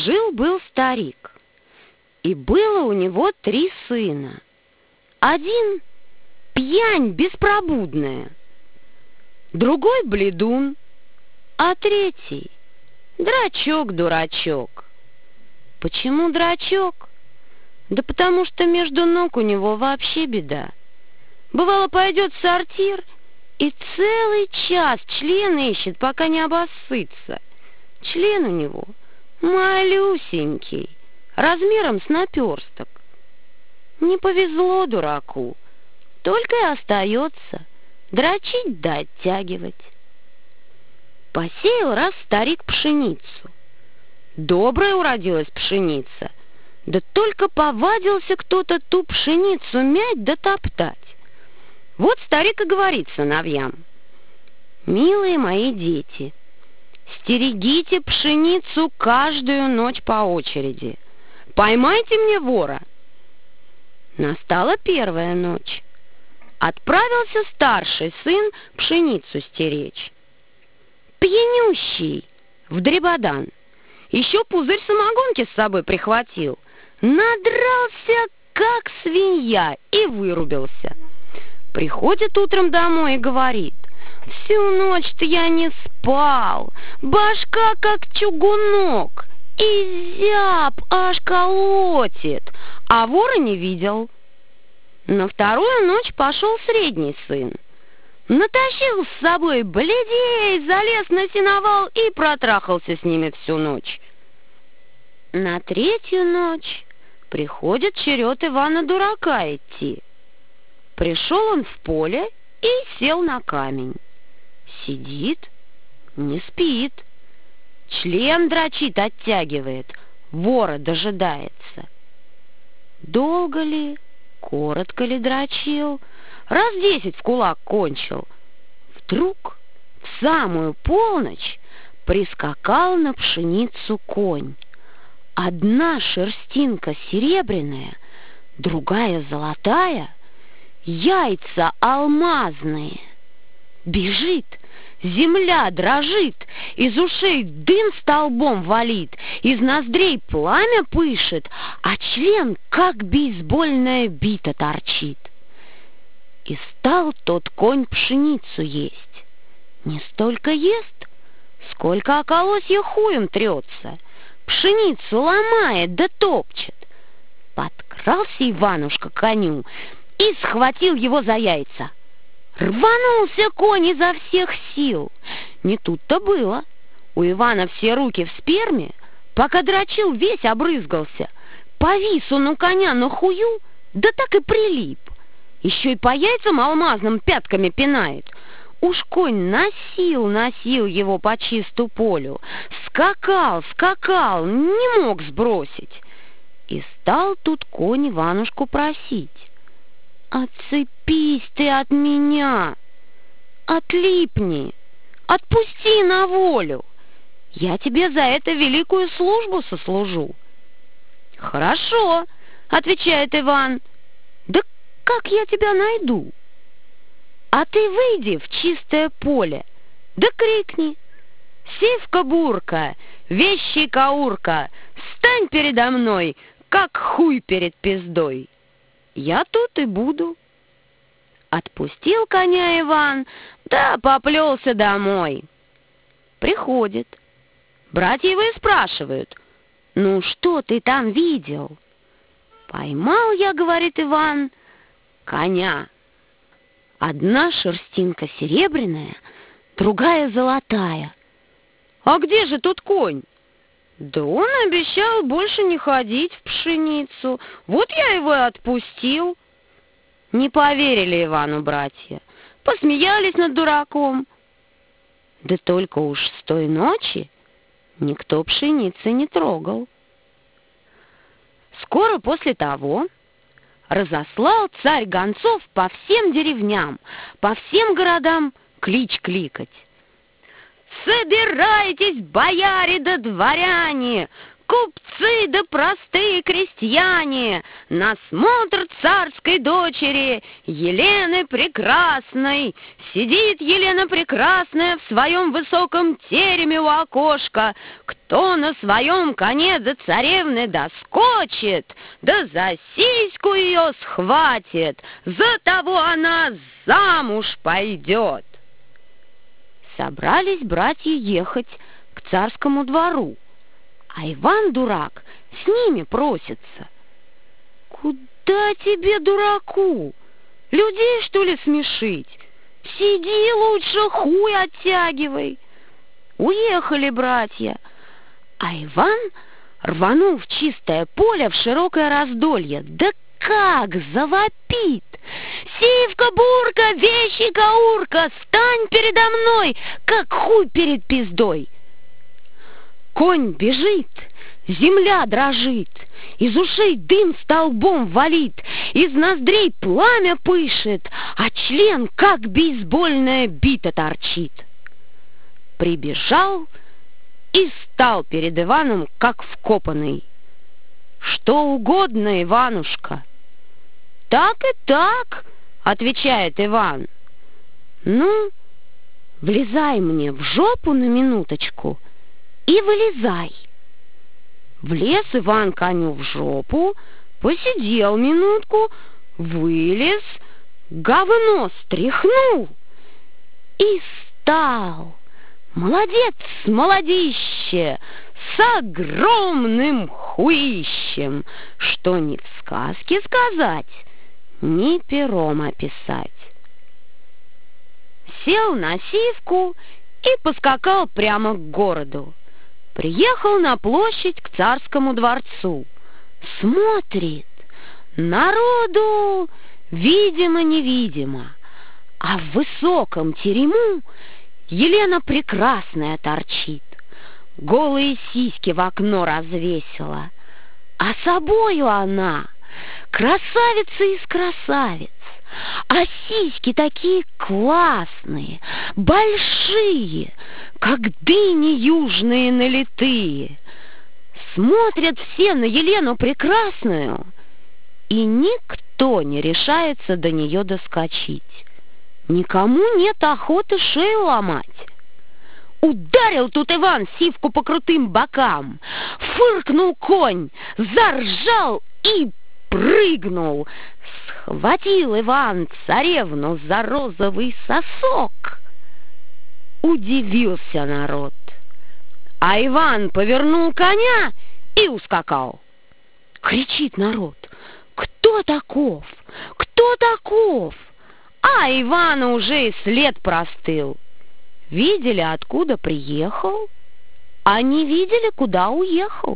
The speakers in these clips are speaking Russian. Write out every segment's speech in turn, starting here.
Жил-был старик, и было у него 3 сына. Один пьянь беспробудная, другой бледун, а третий драчок-дурачок. Почему драчок? Да потому что между ног у него вообще беда. Бывало, пойдет в сортир и целый час член ищет, пока не обоссытся. Член у него малюсенький, размером с наперсток. Не повезло дураку, только и остается дрочить да оттягивать. Посеял раз старик пшеницу. Добрая уродилась пшеница, да только повадился кто-то ту пшеницу мять да топтать. Вот старик и говорит сыновьям: «Милые мои дети, стерегите пшеницу каждую ночь по очереди. Поймайте мне вора». Настала 1-я ночь. Отправился старший сын пшеницу стеречь. Пьянющий, вдребодан. Еще пузырь самогонки с собой прихватил. Надрался, как свинья, и вырубился. Приходит утром домой и говорит: «Всю ночь-то я не спал, башка как чугунок, и зяб аж колотит, а вора не видел». На 2-ю ночь пошел средний сын. Натащил с собой бледей, залез на сеновал и протрахался с ними всю ночь. На 3-ю ночь приходит черед Ивана-дурака идти. Пришел он в поле и сел на камень. Сидит, не спит, член дрочит, оттягивает, вора дожидается. Долго ли, коротко ли дрочил, раз 10 в кулак кончил. Вдруг в самую полночь прискакал на пшеницу конь. Одна шерстинка серебряная, другая золотая, яйца алмазные. Бежит, земля дрожит, из ушей дым столбом валит, из ноздрей пламя пышет, а член, как бейсбольная бита, торчит. И стал тот конь пшеницу есть. Не столько ест, сколько о колосье хуем трется, пшеницу ломает да топчет. Подкрался Иванушка к коню и схватил его за яйца. Рванулся конь изо всех сил. Не тут-то было. У Ивана все руки в сперме, пока дрочил, весь обрызгался. Повис он у коня на хую, да так и прилип. Еще и по яйцам алмазным пятками пинает. Уж конь носил его по чисту полю, скакал, не мог сбросить. И стал тут конь Иванушку просить: «Отцепись ты от меня, отлипни, отпусти на волю, я тебе за это великую службу сослужу». «Хорошо», — отвечает Иван, — «да как я тебя найду?» «А ты выйди в чистое поле, да крикни: «Сивка-бурка, вещи-каурка, стань передо мной, как хуй перед пиздой». Я тут и буду». Отпустил коня Иван, да поплелся домой. Приходит. Братья его и спрашивают: «Ну, что ты там видел?» «Поймал я, — говорит Иван, — коня. Одна шерстинка серебряная, другая золотая». «А где же тут конь?» «Да он обещал больше не ходить в пшеницу, вот я его и отпустил». Не поверили Ивану братья, посмеялись над дураком. Да только уж с той ночи никто пшеницы не трогал. Скоро после того разослал царь гонцов по всем деревням, по всем городам клич кликать: «Собирайтесь, бояре да дворяне, к купцы да простые крестьяне, на смотр царской дочери Елены Прекрасной. Сидит Елена Прекрасная в своем высоком тереме у окошка. Кто на своем коне до царевны доскочит, да за сиську ее схватит, за того она замуж пойдет. Собрались братья ехать к царскому двору, а Иван-дурак с ними просится. Куда тебе, дураку? Людей, что ли, смешить? Сиди лучше, хуй оттягивай. Уехали братья, а Иван рванул в чистое поле, в широкое раздолье. Да как завопит! Сивка-бурка, вещика-урка, стань передо мной, как хуй перед пиздой! Конь бежит, земля дрожит, из ушей дым столбом валит, из ноздрей пламя пышет, а член, как бейсбольная бита, торчит. Прибежал и стал перед Иваном, как вкопанный. «Что угодно, Иванушка». «Так и так», — отвечает Иван. «Ну, влезай мне в жопу на минуточку и вылезай». Влез Иван коню в жопу, посидел минутку, вылез, говно стряхнул и стал, молодец, молодище, с огромным хуищем, что ни в сказке сказать, ни пером описать. Сел на сивку и поскакал прямо к городу. Приехал на площадь к царскому дворцу. Смотрит, народу видимо-невидимо, а в высоком терему Елена Прекрасная торчит, голые сиськи в окно развесила, а собою она красавица из красавиц, а сиськи такие классные, большие, как дыни южные налитые. Смотрят все на Елену Прекрасную, и никто не решается до нее доскочить. Никому нет охоты шею ломать. Ударил тут Иван сивку по крутым бокам, фыркнул конь, заржал и прыгнул. Схватил Иван царевну за розовый сосок. Удивился народ, а Иван повернул коня и ускакал. Кричит народ: «Кто таков? Кто таков?» А Ивана уже и след простыл. Видели, откуда приехал, а не видели, куда уехал.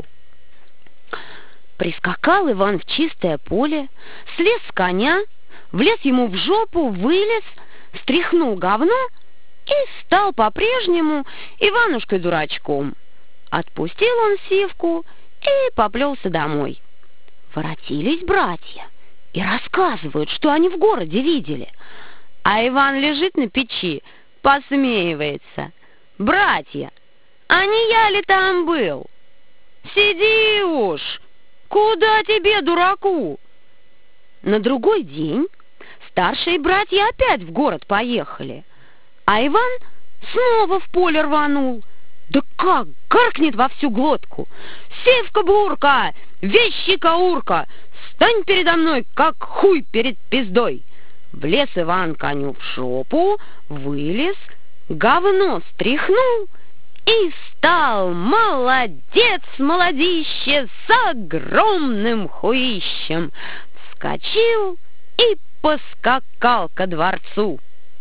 Прискакал Иван в чистое поле, слез с коня, влез ему в жопу, вылез, стряхнул говно и стал по-прежнему Иванушкой-дурачком. Отпустил он сивку и поплелся домой. Воротились братья и рассказывают, что они в городе видели. А Иван лежит на печи, посмеивается: «Братья, а не я ли там был? Сиди уж, куда тебе, дураку?» На другой день старшие братья опять в город поехали, а Иван снова в поле рванул. Да как гаркнет во всю глотку: «Сивка-бурка, вещика-урка, стань передо мной, как хуй перед пиздой!» Влез Иван коню в жопу, вылез, говно стряхнул и стал, молодец, молодище, с огромным хуищем. Вскочил и поскакал ко дворцу.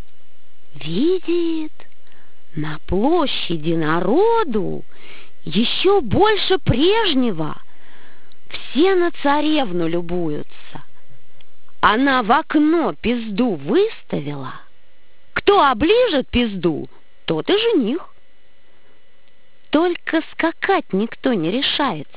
Видит, на площади народу еще больше прежнего. Все на царевну любуются. Она в окно пизду выставила. Кто оближет пизду, тот и жених. Только скакать никто не решается.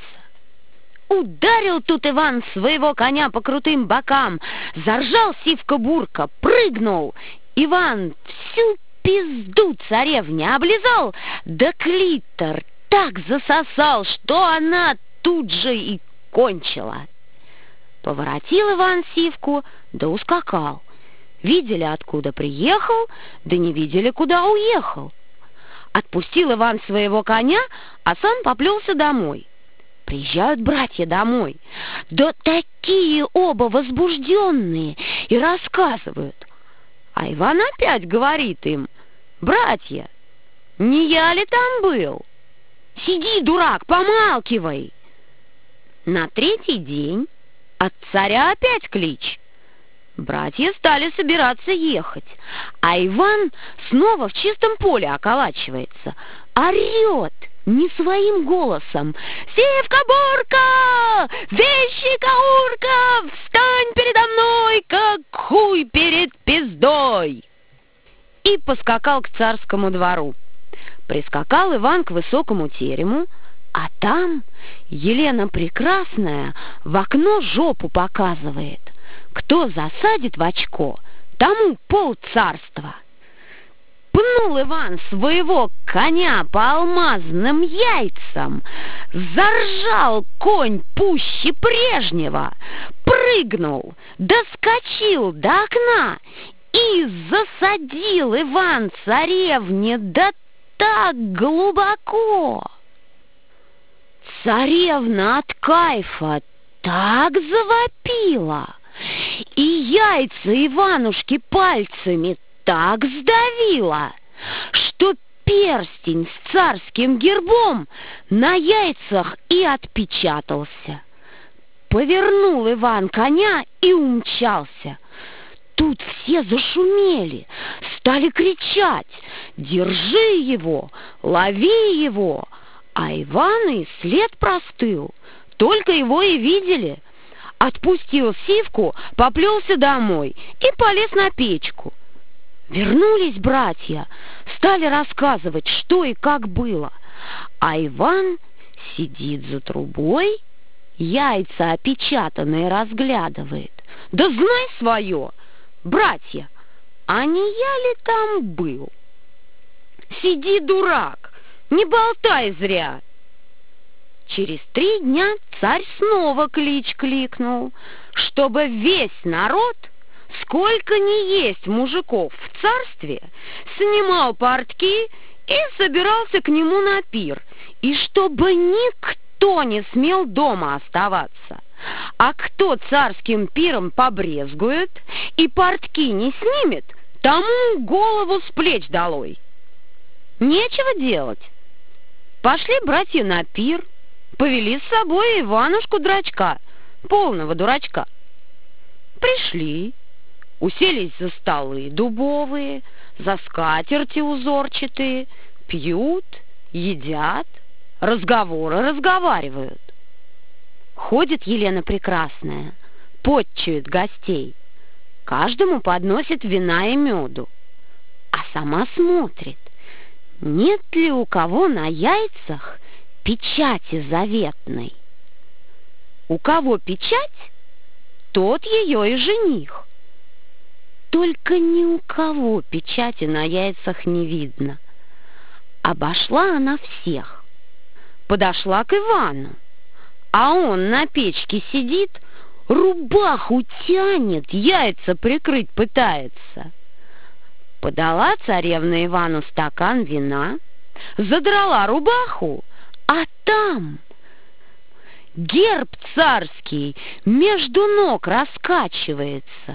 Ударил тут Иван своего коня по крутым бокам, заржал сивка-бурка, прыгнул. Иван всю пизду царевне облизал, да клитор так засосал, что она тут же и кончила. Поворотил Иван сивку, да ускакал. Видели, откуда приехал, да не видели, куда уехал. Отпустил Иван своего коня, а сам поплелся домой. Приезжают братья домой, да такие оба возбужденные, и рассказывают. А Иван опять говорит им: «Братья, не я ли там был? Сиди, дурак, помалкивай!» На третий день от царя опять клич. Братья стали собираться ехать, а Иван снова в чистом поле околачивается, орет не своим голосом: «Сивка-бурка! Вещи-каурка! Встань передо мной, как хуй перед пиздой!» И поскакал к царскому двору. Прискакал Иван к высокому терему, а там Елена Прекрасная в окно жопу показывает. Кто засадит в очко, тому полцарства. Пнул Иван своего коня по алмазным яйцам, заржал конь пуще прежнего, прыгнул, доскочил до окна и засадил Иван царевне да так глубоко. Царевна от кайфа так завопила, и яйца Иванушки пальцами так сдавила, что перстень с царским гербом на яйцах и отпечатался. Повернул Иван коня и умчался. Тут все зашумели, стали кричать: «Держи его! Лови его!» А Иван и след простыл, только его и видели. Отпустил сивку, поплелся домой и полез на печку. Вернулись братья, стали рассказывать, что и как было. А Иван сидит за трубой, яйца опечатанные разглядывает. Да знай свое, братья, а не я ли там был? Сиди, дурак, не болтай зря. Через 3 дня царь снова клич кликнул, чтобы весь народ, сколько ни есть мужиков в царстве, снимал портки и собирался к нему на пир, и чтобы никто не смел дома оставаться. А кто царским пиром побрезгует и портки не снимет, тому голову с плеч долой. Нечего делать. Пошли братья на пир, повели с собой Иванушку-дурачка, полного дурачка. Пришли, уселись за столы дубовые, за скатерти узорчатые, пьют, едят, разговоры разговаривают. Ходит Елена Прекрасная, потчует гостей, каждому подносит вина и меду, а сама смотрит, нет ли у кого на яйцах печати заветной. У кого печать, тот ее и жених. Только ни у кого печати на яйцах не видно. Обошла она всех, подошла к Ивану, а он на печке сидит, рубаху тянет, яйца прикрыть пытается. Подала царевна Ивану стакан вина, задрала рубаху, а там герб царский между ног раскачивается.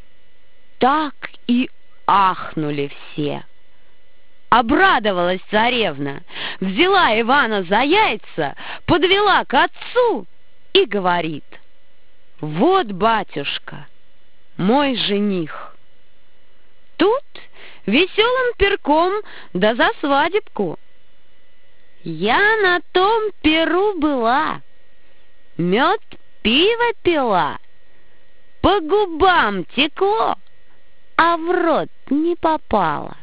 Так и ахнули все. Обрадовалась царевна, взяла Ивана за яйца, подвела к отцу и говорит: «Вот, батюшка, мой жених». Тут веселым пирком да за свадебку. Я на том пиру была, мед пиво пила, по губам текло, а в рот не попало.